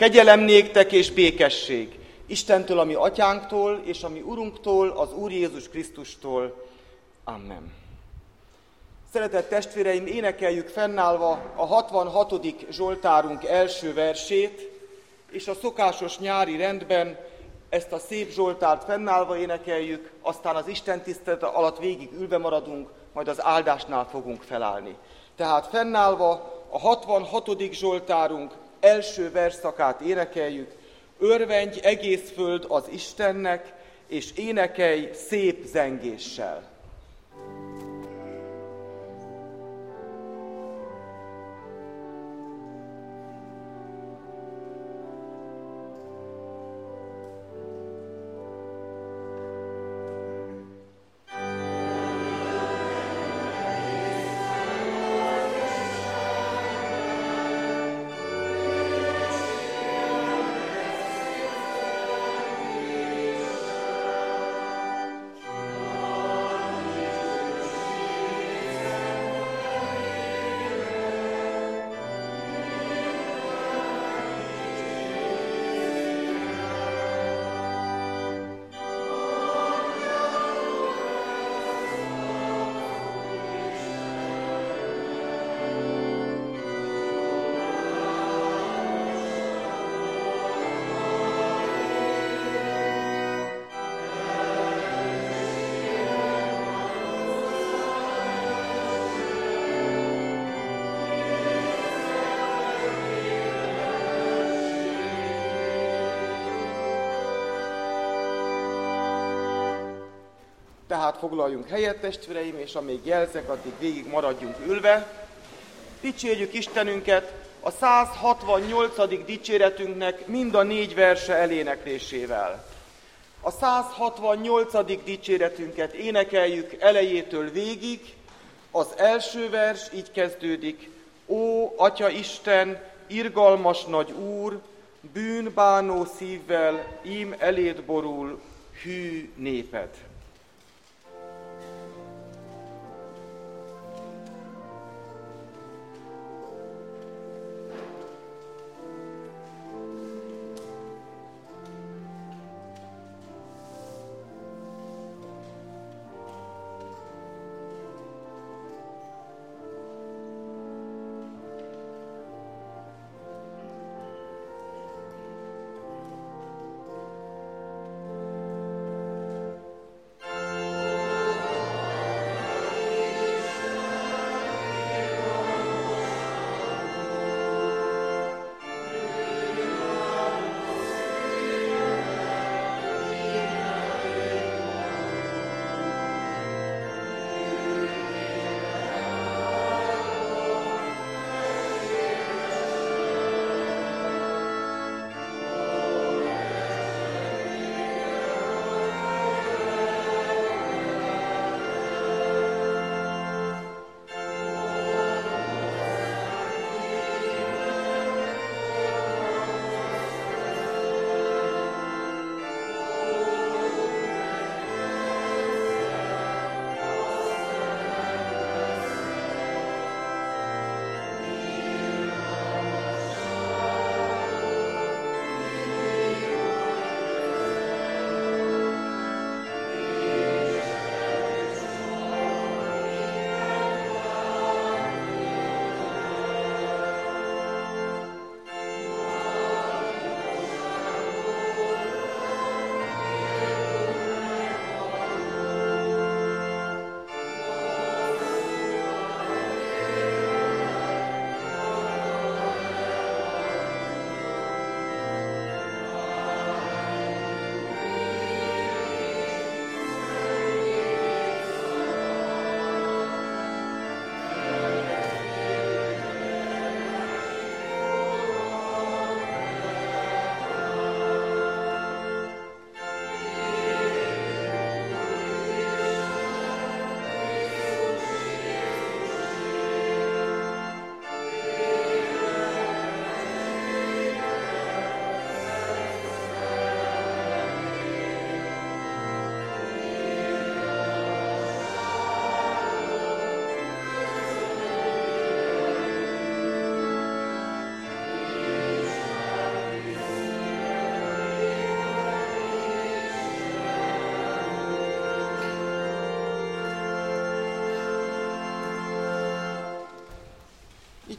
Kegyelem néktek és békesség Istentől, a mi atyánktól, és a mi Urunktól, az Úr Jézus Krisztustól. Amen. Szeretett testvéreim, énekeljük fennállva a 66. Zsoltárunk első versét, és a szokásos nyári rendben ezt a szép Zsoltárt fennállva énekeljük, aztán az istentisztelet alatt végig ülve maradunk, majd az áldásnál fogunk felállni. Tehát fennállva a 66. Zsoltárunk első versszakát énekeljük: örvendj egész föld az Istennek, és énekelj szép zengéssel. Tehát foglaljunk helyet, testvéreim, és amíg jelzek, addig végig maradjunk ülve. Dicsérjük Istenünket a 168. dicséretünknek mind a 4 verse eléneklésével. A 168. dicséretünket énekeljük elejétől végig. Az első vers így kezdődik: Ó, Atya Isten, irgalmas nagy Úr, bűnbánó szívvel ím eléd borul hű néped.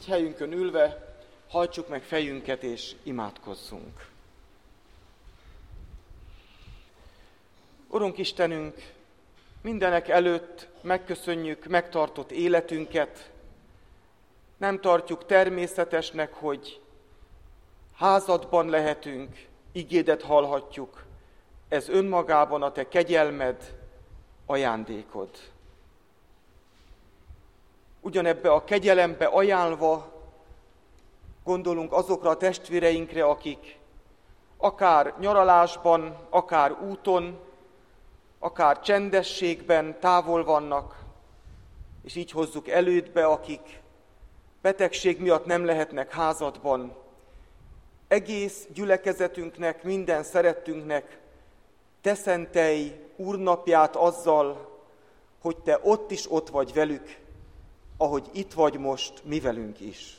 így helyünkön ülve hajtsuk meg fejünket és imádkozzunk. Urunk Istenünk, mindenek előtt megköszönjük megtartott életünket. Nem tartjuk természetesnek, hogy házadban lehetünk, igédet hallhatjuk. Ez önmagában a te kegyelmed, ajándékod. Ugyanebbe a kegyelembe ajánlva gondolunk azokra a testvéreinkre, akik akár nyaralásban, akár úton, akár csendességben távol vannak, és így hozzuk elődbe, akik betegség miatt nem lehetnek házadban. Egész gyülekezetünknek, minden szerettünknek te szentelj úrnapját azzal, hogy te ott is ott vagy velük, ahogy itt vagy most mi velünk is.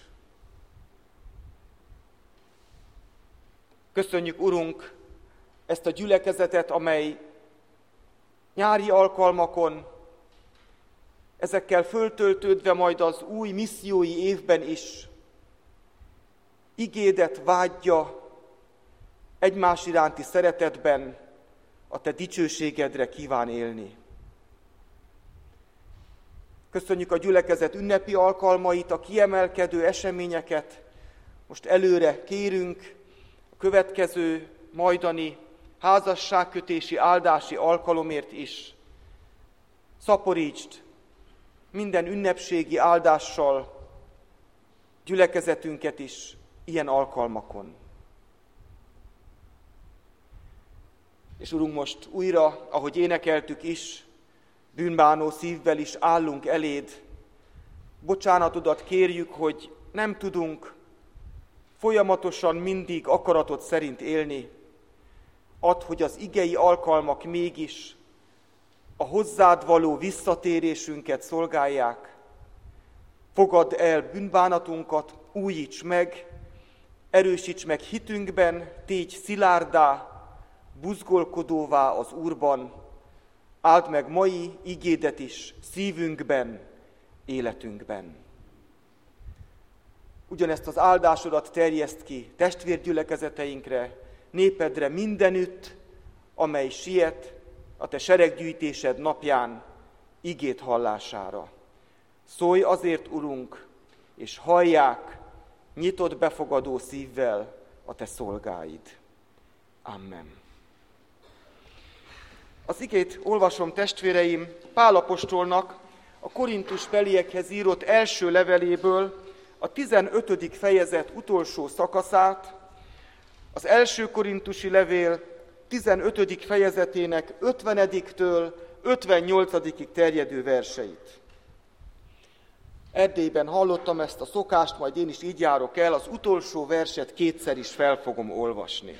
Köszönjük, Urunk, ezt a gyülekezetet, amely nyári alkalmakon, ezekkel föltöltődve majd az új missziói évben is igédet vágyja, egymás iránti szeretetben a te dicsőségedre kíván élni. Köszönjük a gyülekezet ünnepi alkalmait, a kiemelkedő eseményeket. Most előre kérünk a következő majdani házasságkötési áldási alkalomért is. Szaporítsd minden ünnepségi áldással gyülekezetünket is ilyen alkalmakon. És Urunk, most újra, ahogy énekeltük is, bűnbánó szívvel is állunk eléd. Bocsánatodat kérjük, hogy nem tudunk folyamatosan mindig akaratod szerint élni. Add, hogy az igei alkalmak mégis a hozzád való visszatérésünket szolgálják. Fogadd el bűnbánatunkat, újíts meg, erősíts meg hitünkben, tégy szilárdá, buzgolkodóvá az Úrban, áld meg mai igédet is szívünkben, életünkben. Ugyanezt az áldásodat terjeszt ki testvérgyülekezeteinkre, népedre mindenütt, amely siet a te sereggyűjtésed napján igét hallására. Szólj azért, Urunk, és hallják nyitott befogadó szívvel a te szolgáid. Amen. Az igét olvasom, testvéreim, Pál apostolnak a korintusbeliekhez írott első leveléből a 15. fejezet utolsó szakaszát, az első korintusi levél 15. fejezetének 50-től 58-ig terjedő verseit. Erdélyben hallottam ezt a szokást, majd én is így járok el, az utolsó verset kétszer is fel fogom olvasni.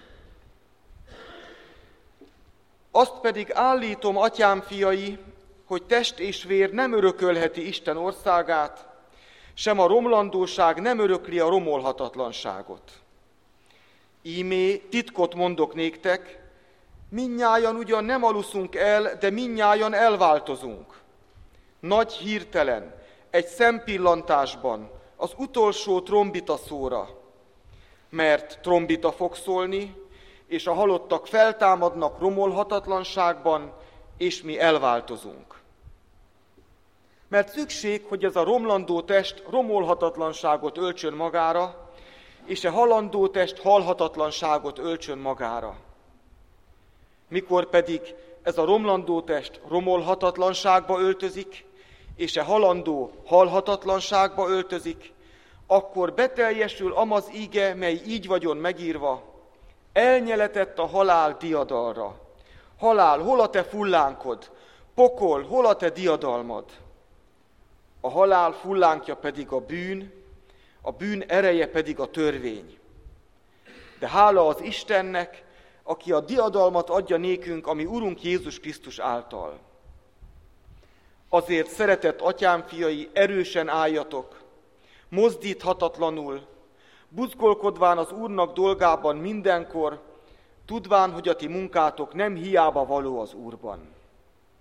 Azt pedig állítom, atyám fiai, hogy test és vér nem örökölheti Isten országát, sem a romlandóság nem örökli a romolhatatlanságot. Ímé titkot mondok néktek, mindnyájan ugyan nem aluszunk el, de mindnyájan elváltozunk. Nagy hirtelen, egy szempillantásban, az utolsó trombita szóra, mert trombita fog szólni, és a halottak feltámadnak romolhatatlanságban, és mi elváltozunk. Mert szükség, hogy ez a romlandó test romolhatatlanságot öltsön magára, és a halandó test halhatatlanságot öltsön magára. Mikor pedig ez a romlandó test romolhatatlanságba öltözik, és a halandó halhatatlanságba öltözik, akkor beteljesül amaz íge, mely így vagyon megírva, elnyeletett a halál diadalra. Halál, hol a te fullánkod? Pokol, hol a te diadalmad? A halál fullánkja pedig a bűn ereje pedig a törvény. De hála az Istennek, aki a diadalmat adja nékünk, ami Urunk Jézus Krisztus által. Azért, szeretett atyám fiai, erősen álljatok, mozdíthatatlanul, buzgolkodván az Úrnak dolgában mindenkor, tudván, hogy a ti munkátok nem hiába való az Úrban.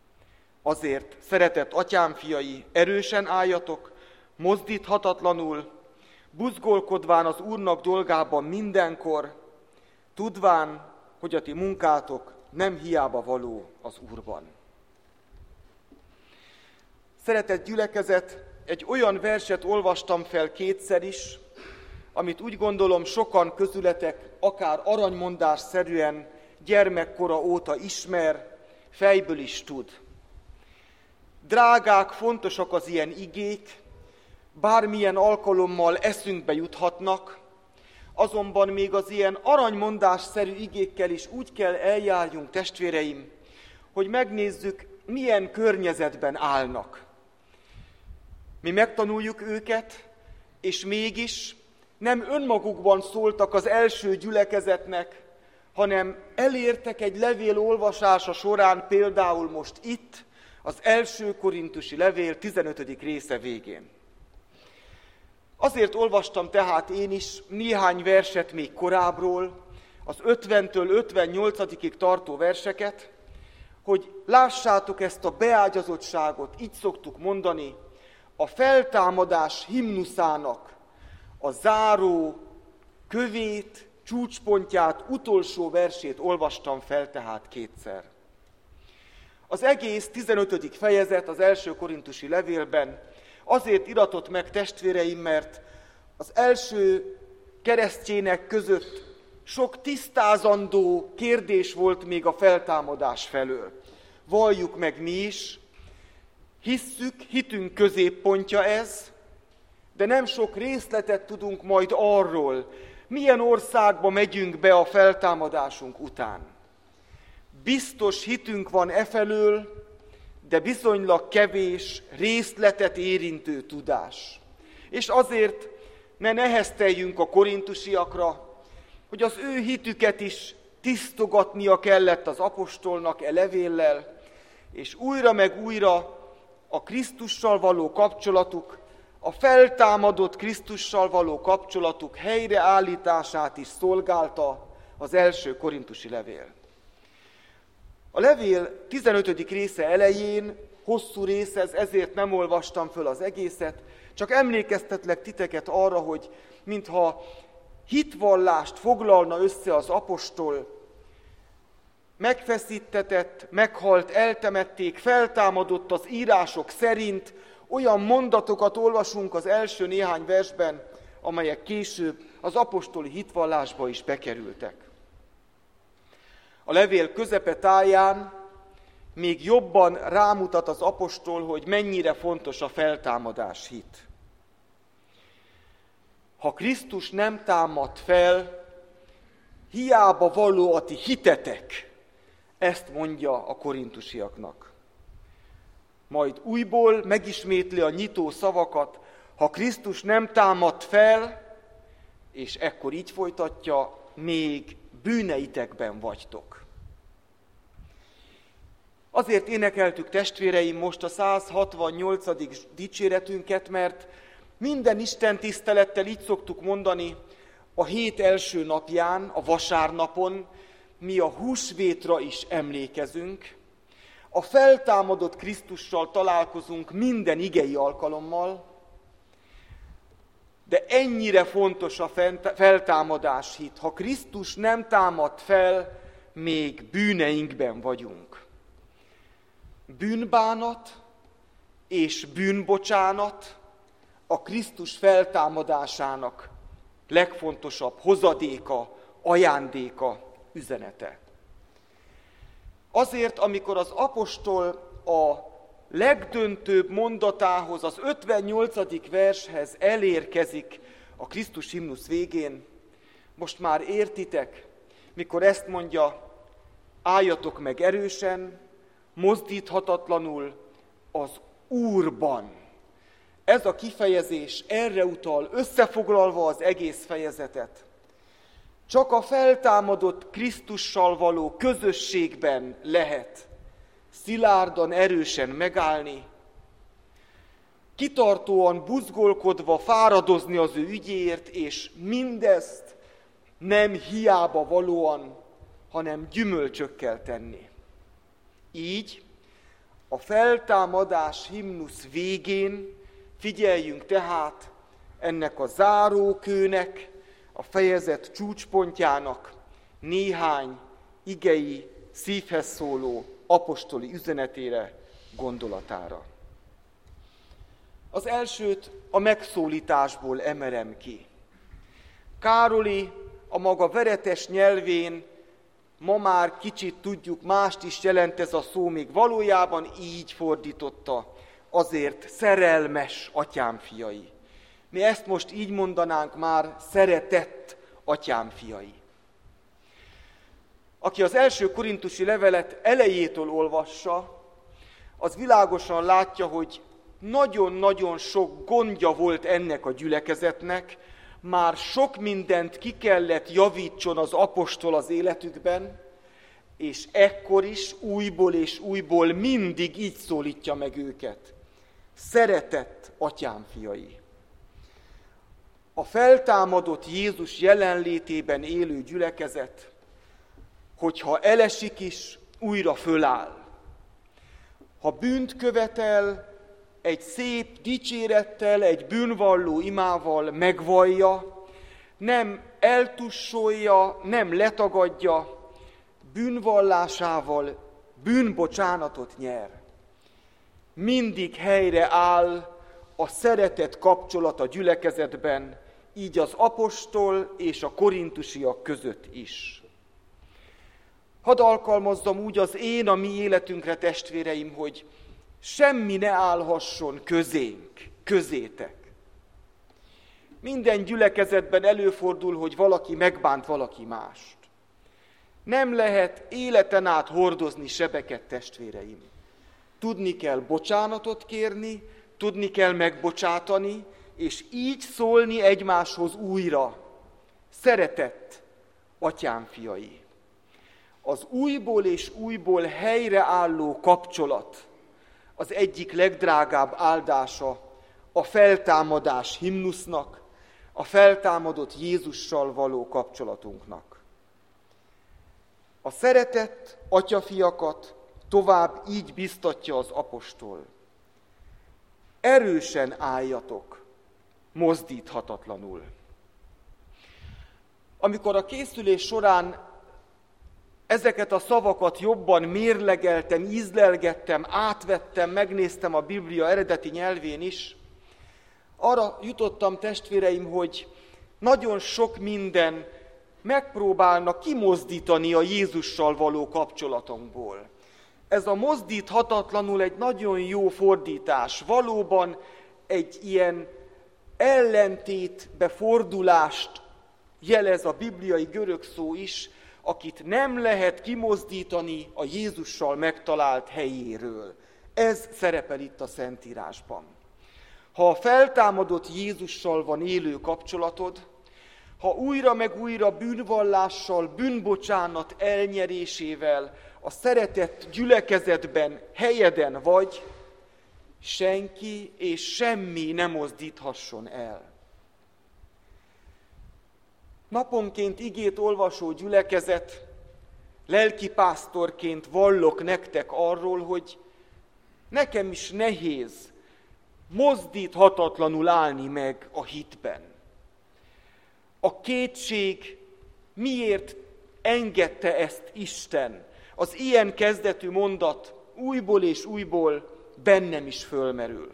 Azért, szeretett atyám fiai, erősen álljatok, mozdíthatatlanul, buzgolkodván az Úrnak dolgában mindenkor, tudván, hogy a ti munkátok nem hiába való az Úrban. Szeretett gyülekezet, egy olyan verset olvastam fel kétszer is, amit úgy gondolom sokan közületek akár aranymondásszerűen gyermekkora óta ismer, fejből is tud. Drágák, fontosak az ilyen igék, bármilyen alkalommal eszünkbe juthatnak, azonban még az ilyen aranymondásszerű igékkel is úgy kell eljárjunk, testvéreim, hogy megnézzük, milyen környezetben állnak. Mi megtanuljuk őket, és mégis nem önmagukban szóltak az első gyülekezetnek, hanem elértek egy levél olvasása során, például most itt, az első korintusi levél 15. része végén. Azért olvastam tehát én is néhány verset még korábbról, az 50-től 58-ig tartó verseket, hogy lássátok ezt a beágyazottságot, így szoktuk mondani, a feltámadás himnuszának a záró kövét, csúcspontját, utolsó versét olvastam fel tehát kétszer. Az egész 15. fejezet az első korintusi levélben azért iratott meg, testvéreim, mert az első keresztjének között sok tisztázandó kérdés volt még a feltámadás felől. Valljuk meg mi is, hisszük, hitünk középpontja ez, de nem sok részletet tudunk majd arról, milyen országba megyünk be a feltámadásunk után. Biztos hitünk van efelől, de viszonylag kevés részletet érintő tudás. És azért ne nehezteljünk a korintusiakra, hogy az ő hitüket is tisztogatnia kellett az apostolnak e levéllel, és újra meg újra a Krisztussal való kapcsolatuk, a feltámadott Krisztussal való kapcsolatuk helyreállítását is szolgálta az első korintusi levél. A levél 15. része elején, hosszú része, ezért nem olvastam föl az egészet, csak emlékeztetlek titeket arra, hogy mintha hitvallást foglalna össze az apostol, megfeszítetett, meghalt, eltemették, feltámadott az írások szerint, olyan mondatokat olvasunk az első néhány versben, amelyek később az apostoli hitvallásba is bekerültek. A levél közepe táján még jobban rámutat az apostol, hogy mennyire fontos a feltámadás hit. Ha Krisztus nem támad fel, hiába való a ti hitetek, ezt mondja a korintusiaknak. Majd újból megismétli a nyitó szavakat, ha Krisztus nem támad fel, és ekkor így folytatja, még bűneitekben vagytok. Azért énekeltük, testvéreim, most a 168. dicséretünket, mert minden Isten tisztelettel így szoktuk mondani, a hét első napján, a vasárnapon mi a húsvétra is emlékezünk, a feltámadott Krisztussal találkozunk minden igei alkalommal, de ennyire fontos a feltámadás hit. Ha Krisztus nem támad fel, még bűneinkben vagyunk. Bűnbánat és bűnbocsánat a Krisztus feltámadásának legfontosabb hozadéka, ajándéka, üzenete. Azért, amikor az apostol a legdöntőbb mondatához, az 58. vershez elérkezik a Krisztus himnusz végén, most már értitek, mikor ezt mondja, álljatok meg erősen, mozdíthatatlanul az Úrban. Ez a kifejezés erre utal, összefoglalva az egész fejezetet. Csak a feltámadott Krisztussal való közösségben lehet szilárdan, erősen megállni, kitartóan, buzgolkodva fáradozni az ő ügyéért, és mindezt nem hiába valóan, hanem gyümölcsökkel tenni. Így a feltámadás himnusz végén figyeljünk tehát ennek a zárókőnek, a fejezet csúcspontjának néhány igei, szívhez szóló apostoli üzenetére, gondolatára. Az elsőt a megszólításból emelem ki. Károli a maga veretes nyelvén, ma már kicsit tudjuk, mást is jelent ez a szó, még valójában így fordította, azért szerelmes atyám fiai. Mi ezt most így mondanánk már, szeretett atyám fiai. Aki az első korintusi levelet elejétől olvassa, az világosan látja, hogy nagyon-nagyon sok gondja volt ennek a gyülekezetnek, már sok mindent ki kellett javítson az apostol az életükben, és ekkor is újból és újból mindig így szólítja meg őket. Szeretett atyám fiai. A feltámadott Jézus jelenlétében élő gyülekezet, hogyha elesik is, újra föláll. Ha bűnt követel, egy szép dicsérettel, egy bűnvalló imával megvallja, nem eltussolja, nem letagadja, bűnvallásával bűnbocsánatot nyer. Mindig helyre áll a szeretet kapcsolat a gyülekezetben, így az apostol és a korintusiak között is. Hadd alkalmazzam úgy az én, a mi életünkre, testvéreim, hogy semmi ne állhasson közétek. Minden gyülekezetben előfordul, hogy valaki megbánt valaki mást. Nem lehet életen át hordozni sebeket, testvéreim. Tudni kell bocsánatot kérni, tudni kell megbocsátani, és így szólni egymáshoz újra. Szeretett atyám fiai. Az újból és újból helyreálló kapcsolat az egyik legdrágább áldása a feltámadás himnusznak, a feltámadott Jézussal való kapcsolatunknak. A szeretett atyafiakat tovább így biztatja az apostol. Erősen álljatok, mozdíthatatlanul. Amikor a készülés során ezeket a szavakat jobban mérlegeltem, ízlelgettem, átvettem, megnéztem a Biblia eredeti nyelvén is, arra jutottam, testvéreim, hogy nagyon sok minden megpróbálnak kimozdítani a Jézussal való kapcsolatunkból. Ez a mozdíthatatlanul egy nagyon jó fordítás. Valóban egy ilyen ellentétbe fordulást jelez a bibliai görög szó is, akit nem lehet kimozdítani a Jézussal megtalált helyéről. Ez szerepel itt a Szentírásban. Ha a feltámadott Jézussal van élő kapcsolatod, ha újra meg újra bűnvallással, bűnbocsánat elnyerésével a szeretett gyülekezetben, helyeden vagy, senki és semmi nem mozdíthasson el. Naponként igét olvasó gyülekezet, lelkipásztorként vallok nektek arról, hogy nekem is nehéz mozdíthatatlanul állni meg a hitben. A kétség miért engedte ezt Isten? Az ilyen kezdetű mondat újból és újból bennem is fölmerül.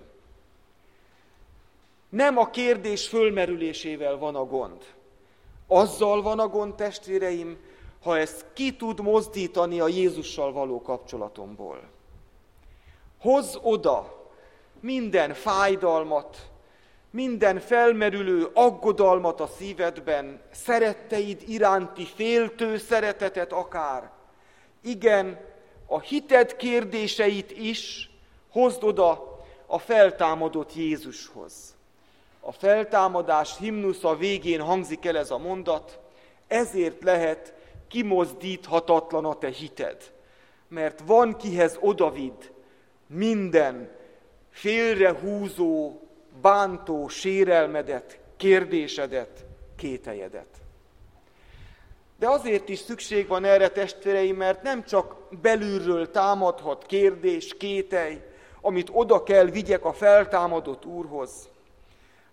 Nem a kérdés fölmerülésével van a gond. Azzal van a gond, testvéreim, ha ezt ki tud mozdítani a Jézussal való kapcsolatomból. Hozz oda minden fájdalmat, minden felmerülő aggodalmat a szívedben, szeretteid iránti féltő szeretetet akár. Igen, a hited kérdéseit is hozd oda a feltámadott Jézushoz. A feltámadás himnusza végén hangzik el ez a mondat, ezért lehet kimozdíthatatlan a te hited, mert van kihez odavidd minden félrehúzó, bántó sérelmedet, kérdésedet, kételjedet. De azért is szükség van erre, testvéreim, mert nem csak belülről támadhat kérdés, kételj, amit oda kell vigyek a feltámadott Úrhoz,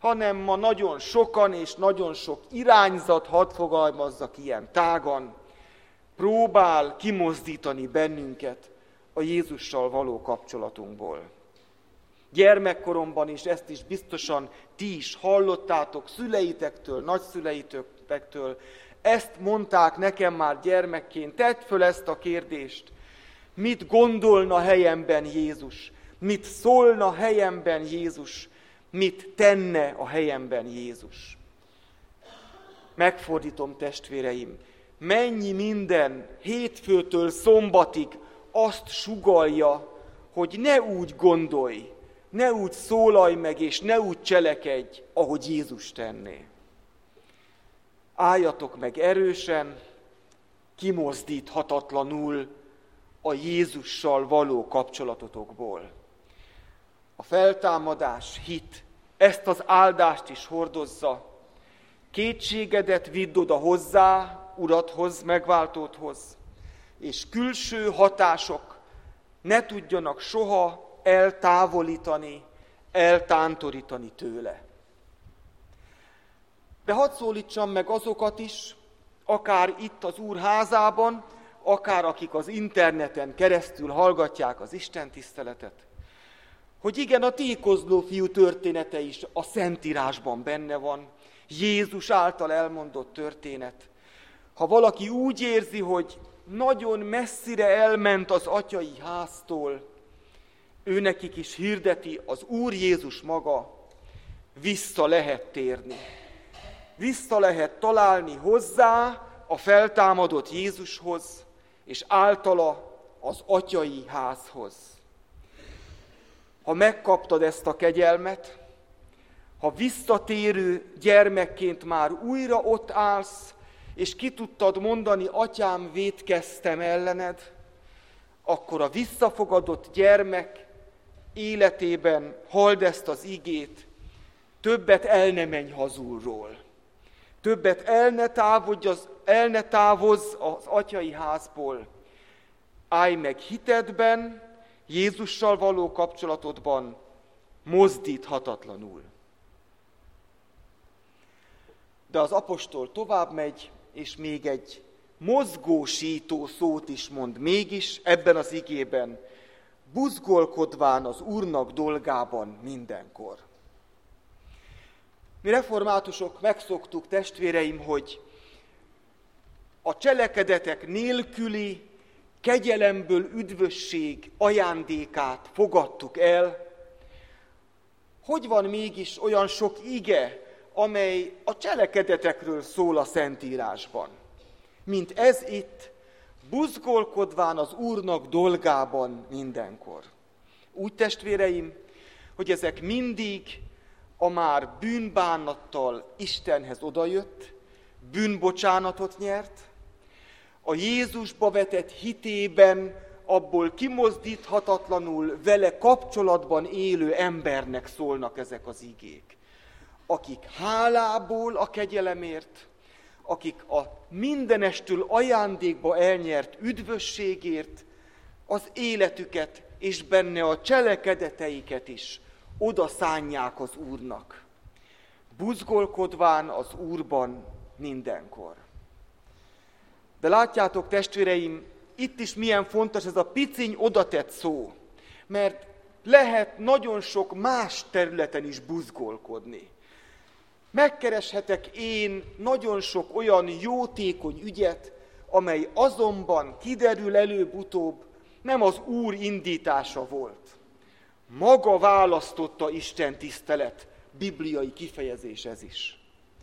hanem ma nagyon sokan és nagyon sok irányzat, hadd fogalmazzak ilyen tágan, próbál kimozdítani bennünket a Jézussal való kapcsolatunkból. Gyermekkoromban is ezt is biztosan ti is hallottátok szüleitektől, nagyszüleitektől. Ezt mondták nekem már gyermekként. Tedd föl ezt a kérdést. Mit gondolna helyemben Jézus? Mit szólna helyemben Jézus? Mit tenne a helyemben Jézus? Megfordítom, testvéreim, mennyi minden hétfőtől szombatig azt sugallja, hogy ne úgy gondolj, ne úgy szólalj meg, és ne úgy cselekedj, ahogy Jézus tenné. Álljatok meg erősen, kimozdíthatatlanul a Jézussal való kapcsolatotokból. A feltámadás, hit ezt az áldást is hordozza. Kétségedet vidd oda hozzá, Uradhoz, megváltódhoz, és külső hatások ne tudjanak soha eltávolítani, eltántorítani tőle. De hadd szólítsam meg azokat is, akár itt az Úr házában, akár akik az interneten keresztül hallgatják az istentiszteletet, hogy igen, a tékozló fiú története is a Szentírásban benne van, Jézus által elmondott történet. Ha valaki úgy érzi, hogy nagyon messzire elment az atyai háztól, őnekik is hirdeti az Úr Jézus maga, vissza lehet térni. Vissza lehet találni hozzá, a feltámadott Jézushoz, és általa az atyai házhoz. Ha megkaptad ezt a kegyelmet, ha visszatérő gyermekként már újra ott állsz, és ki tudtad mondani, atyám, vétkeztem ellened, akkor a visszafogadott gyermek életében halld ezt az igét, többet el ne menj hazulról. Többet el ne távozz az atyai házból. Állj meg hitedben, Jézussal való kapcsolatodban, mozdíthatatlanul. De az apostol tovább megy, és még egy mozgósító szót is mond mégis ebben az igében, buzgolkodván az Úrnak dolgában mindenkor. Mi reformátusok megszoktuk, testvéreim, hogy a cselekedetek nélküli kegyelemből üdvösség ajándékát fogadtuk el. Hogy van mégis olyan sok ige, amely a cselekedetekről szól a Szentírásban? Mint ez itt, buzgolkodván az Úrnak dolgában mindenkor. Úgy, testvéreim, hogy ezek mindig a már bűnbánattal Istenhez odajött, bűnbocsánatot nyert, a Jézusba vetett hitében abból kimozdíthatatlanul vele kapcsolatban élő embernek szólnak ezek az igék. Akik hálából a kegyelemért, akik a mindenestül ajándékba elnyert üdvösségért az életüket és benne a cselekedeteiket is oda szánják az Úrnak, buzgolkodván az Úrban mindenkor. De látjátok, testvéreim, itt is milyen fontos ez a piciny odatett szó, mert lehet nagyon sok más területen is buzgolkodni. Megkereshetek én nagyon sok olyan jótékony ügyet, amely azonban kiderül előbb-utóbb, nem az Úr indítása volt. Maga választotta Isten tisztelet, bibliai kifejezés ez is.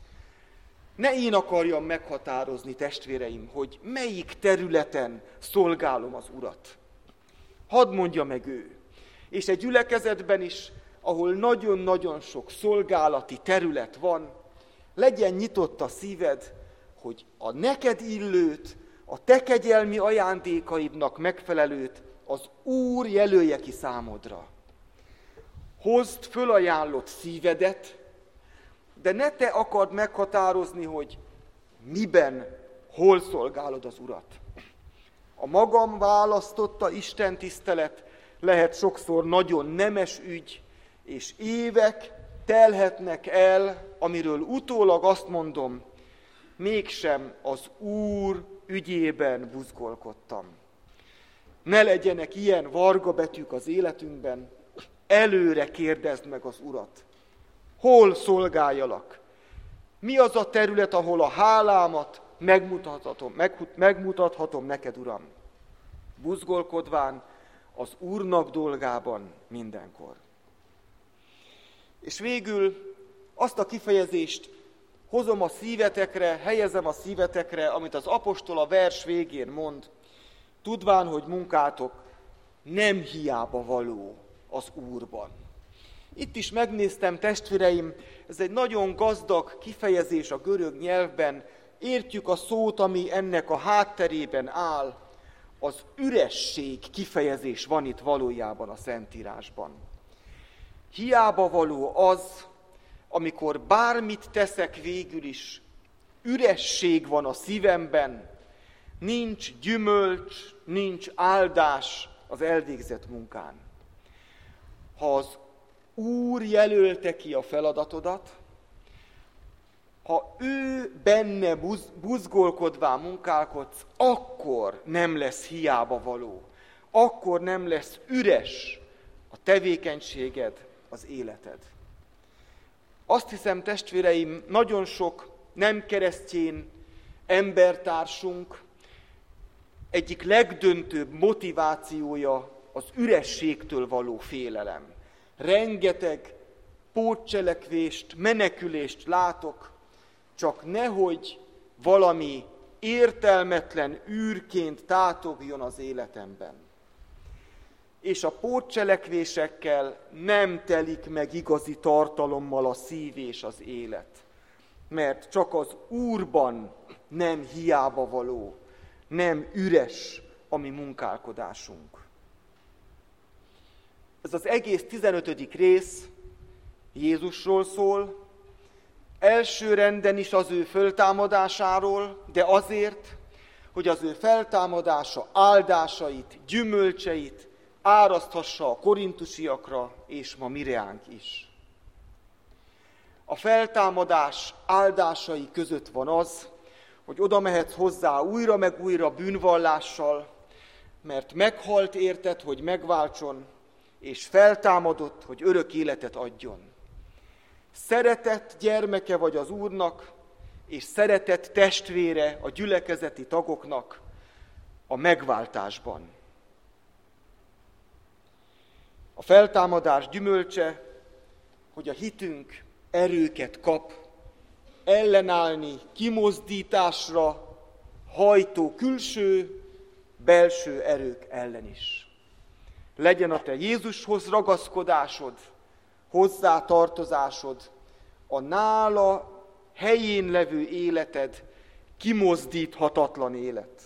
Ne én akarjam meghatározni, testvéreim, hogy melyik területen szolgálom az Urat. Hadd mondja meg ő. És egy gyülekezetben is, ahol nagyon-nagyon sok szolgálati terület van, legyen nyitott a szíved, hogy a neked illőt, a te kegyelmi ajándékaidnak megfelelőt az Úr jelölje ki számodra. Hozd fölajánlott szívedet, de ne te akard meghatározni, hogy miben, hol szolgálod az Urat. A magam választotta Isten tisztelet lehet sokszor nagyon nemes ügy, és évek, telhetnek el, amiről utólag azt mondom, mégsem az Úr ügyében buzgolkodtam. Ne legyenek ilyen varga betűk az életünkben, előre kérdezd meg az Urat. Hol szolgáljalak? Mi az a terület, ahol a hálámat megmutathatom neked, Uram? Buzgolkodván az Úrnak dolgában mindenkor. És végül azt a kifejezést hozom a szívetekre, helyezem a szívetekre, amit az apostol a vers végén mond, tudván, hogy munkátok nem hiába való az Úrban. Itt is megnéztem, testvéreim, ez egy nagyon gazdag kifejezés a görög nyelvben, értjük a szót, ami ennek a hátterében áll. Az üresség kifejezés van itt valójában a Szentírásban. Hiába való az, amikor bármit teszek végül is, üresség van a szívemben, nincs gyümölcs, nincs áldás az elvégzett munkán. Ha az Úr jelölte ki a feladatodat, ha ő benne buzgolkodván munkálkodsz, akkor nem lesz hiába való, akkor nem lesz üres a tevékenységed, az életed. Azt hiszem, testvéreim, nagyon sok nem keresztény embertársunk egyik legdöntőbb motivációja az ürességtől való félelem. Rengeteg pótcselekvést, menekülést látok, csak nehogy valami értelmetlen űrként tátogjon az életemben. És a pótcselekvésekkel nem telik meg igazi tartalommal a szív és az élet. Mert csak az Úrban nem hiába való, nem üres a mi munkálkodásunk. Ez az egész 15. rész Jézusról szól, első renden is az ő föltámadásáról, de azért, hogy az ő feltámadása áldásait, gyümölcseit áraszthassa a korintusiakra és ma mireánk is. A feltámadás áldásai között van az, hogy oda mehetsz hozzá újra meg újra bűnvallással, mert meghalt érted, hogy megváltson, és feltámadott, hogy örök életet adjon. Szeretett gyermeke vagy az Úrnak, és szeretett testvére a gyülekezeti tagoknak a megváltásban. A feltámadás gyümölcse, hogy a hitünk erőket kap, ellenállni kimozdításra hajtó külső, belső erők ellen is. Legyen a te Jézushoz ragaszkodásod, hozzá tartozásod, a nála helyén levő életed kimozdíthatatlan élet.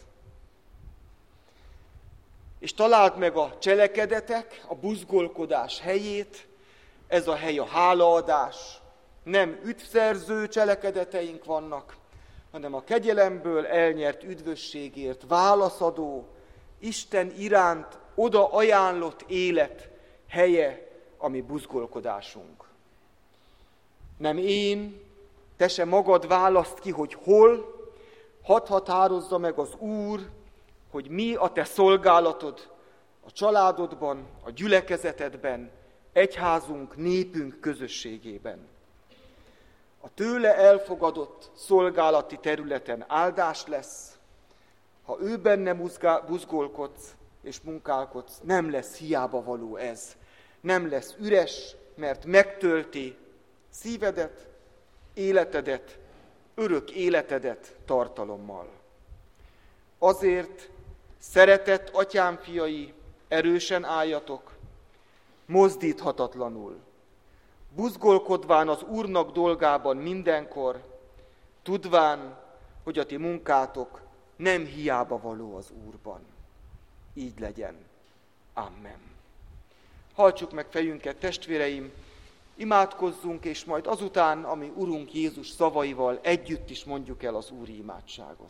És találd meg a cselekedetek, a buzgolkodás helyét, ez a hely a hálaadás. Nem üdvszerző cselekedeteink vannak, hanem a kegyelemből elnyert üdvösségért válaszadó, Isten iránt oda ajánlott élet helye a mi buzgolkodásunk. Nem én, te se magad választ ki, hogy hol, hadd határozza meg az Úr, hogy mi a te szolgálatod a családodban, a gyülekezetedben, egyházunk, népünk közösségében. A tőle elfogadott szolgálati területen áldás lesz, ha ő benne buzgolkodsz és munkálkodsz, nem lesz hiába való ez. Nem lesz üres, mert megtölti szívedet, életedet, örök életedet tartalommal. Azért, szeretett atyám fiai, erősen álljatok, mozdíthatatlanul, buzgolkodván az Úrnak dolgában mindenkor, tudván, hogy a ti munkátok nem hiába való az Úrban. Így legyen. Amen. Hajtsuk meg fejünket, testvéreim, imádkozzunk, és majd azután, ami Urunk Jézus szavaival együtt is mondjuk el az úri imádságot.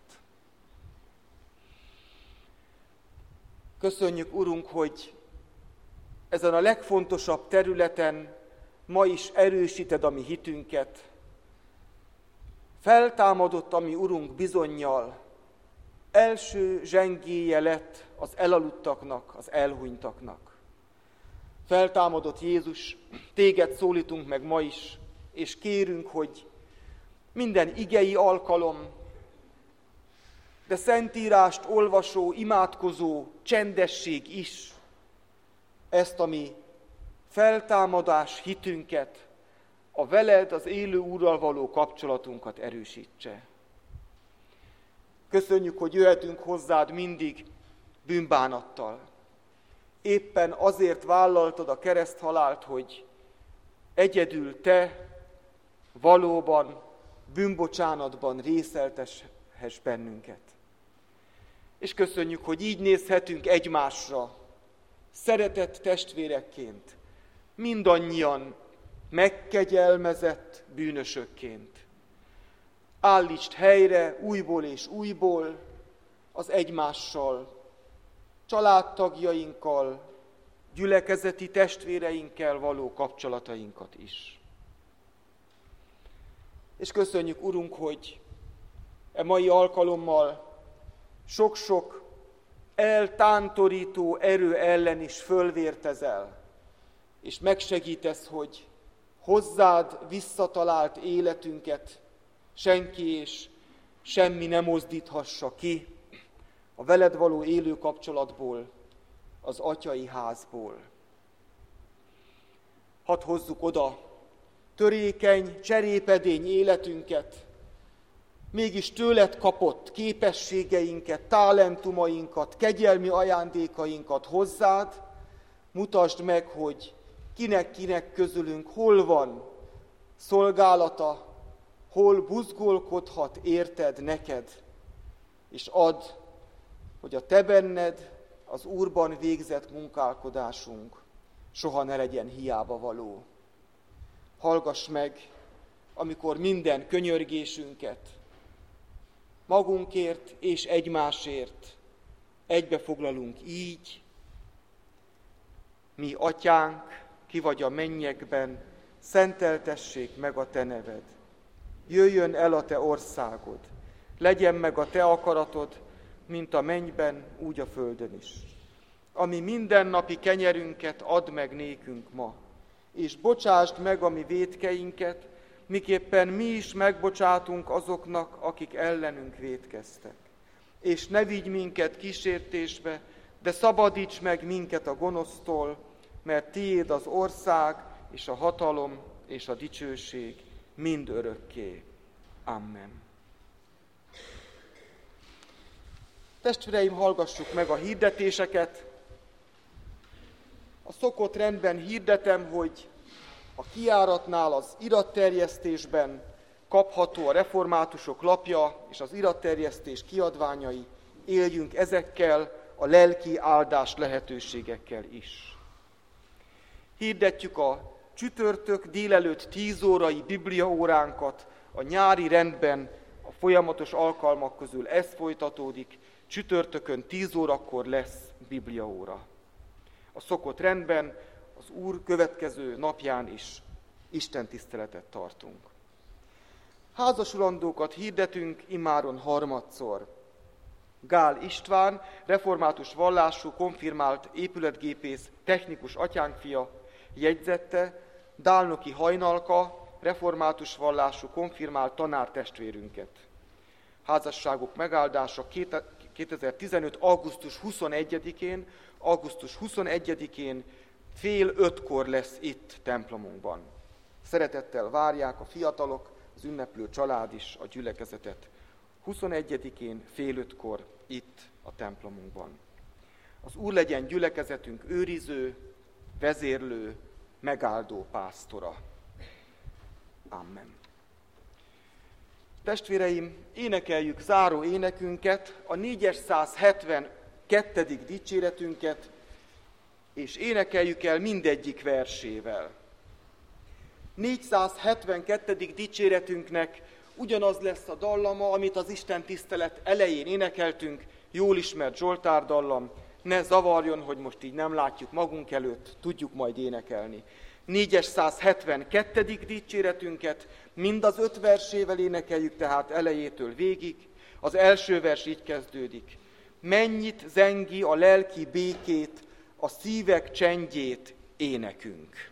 Köszönjük, Urunk, hogy ezen a legfontosabb területen ma is erősíted a mi hitünket. Feltámadott a mi Urunk bizonnyal, első zsengéje lett az elaludtaknak, az elhunytaknak. Feltámadott Jézus, téged szólítunk meg ma is, és kérünk, hogy minden igei alkalom, de szentírást olvasó, imádkozó csendesség is ezt a mi feltámadás hitünket, a veled, az élő Úrral való kapcsolatunkat erősítse. Köszönjük, hogy jöhetünk hozzád mindig bűnbánattal. Éppen azért vállaltad a kereszthalált, hogy egyedül te valóban bűnbocsánatban részelteshess bennünket. És köszönjük, hogy így nézhetünk egymásra, szeretett testvérekként, mindannyian megkegyelmezett bűnösökként. Állítsd helyre újból és újból az egymással, családtagjainkkal, gyülekezeti testvéreinkkel való kapcsolatainkat is. És köszönjük, Urunk, hogy e mai alkalommal sok-sok eltántorító erő ellen is fölvértezel, és megsegítesz, hogy hozzád visszatalált életünket senki és semmi nem mozdíthassa ki a veled való élő kapcsolatból, az atyai házból. Hadd hozzuk oda törékeny, cserépedény életünket, mégis tőled kapott képességeinket, talentumainkat, kegyelmi ajándékainkat hozzád, mutasd meg, hogy kinek-kinek közülünk hol van szolgálata, hol buzgolkodhat érted neked, és add, hogy a te benned, az Úrban végzett munkálkodásunk soha ne legyen hiába való. Hallgass meg, amikor minden könyörgésünket magunkért és egymásért egybefoglalunk így: mi atyánk, ki vagy a mennyekben, szenteltessék meg a te neved. Jöjjön el a te országod, legyen meg a te akaratod, mint a mennyben, úgy a földön is. Ami mindennapi kenyerünket add meg nékünk ma, és bocsásd meg a mi vétkeinket, miképpen mi is megbocsátunk azoknak, akik ellenünk vétkeztek. És ne vigy minket kísértésbe, de szabadíts meg minket a gonosztól, mert tiéd az ország, és a hatalom, és a dicsőség mind örökké. Amen. Testvéreim, hallgassuk meg a hirdetéseket. A szokott rendben hirdetem, hogy a kijáratnál az iratterjesztésben kapható a reformátusok lapja és az iratterjesztés kiadványai. Éljünk ezekkel a lelki áldás lehetőségekkel is. Hirdetjük a csütörtök délelőtt 10 órai bibliaóránkat. A nyári rendben a folyamatos alkalmak közül ez folytatódik. Csütörtökön 10 órakor lesz bibliaóra. A szokott rendben az Úr következő napján is istentiszteletet tartunk. Házasulandókat hirdetünk immáron harmadszor. Gál István, református vallású, konfirmált épületgépész, technikus atyánkfia jegyzette, Dálnoki Hajnalka, református vallású, konfirmált tanártestvérünket. Házasságok megáldása 2015. augusztus 21-én fél 5-kor lesz itt templomunkban. Szeretettel várják a fiatalok, az ünneplő család is a gyülekezetet. 21-én fél 5-kor itt a templomunkban. Az Úr legyen gyülekezetünk őriző, vezérlő, megáldó pásztora. Amen. Testvéreim, énekeljük záró énekünket, a 472. dicséretünket, és énekeljük el mindegyik versével. 472. dicséretünknek ugyanaz lesz a dallama, amit az Isten tisztelet elején énekeltünk, jól ismert Zsoltárdallam. Ne zavarjon, hogy most így nem látjuk magunk előtt, tudjuk majd énekelni. 472. dicséretünket mind az 5 versével énekeljük, tehát elejétől végig. Az első vers így kezdődik. Mennyit zengi a lelki békét, a szívek csendjét énekünk.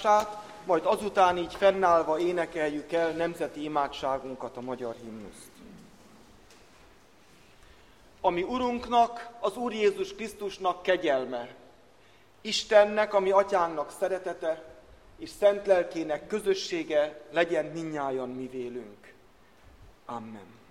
imádását, majd azután így fennállva énekeljük el nemzeti imádságunkat, a magyar himnuszt. Ami Urunknak, az Úr Jézus Krisztusnak kegyelme, Istennek, ami Atyánknak szeretete, és szent lelkének közössége legyen mindnyájan mi vélünk. Amen.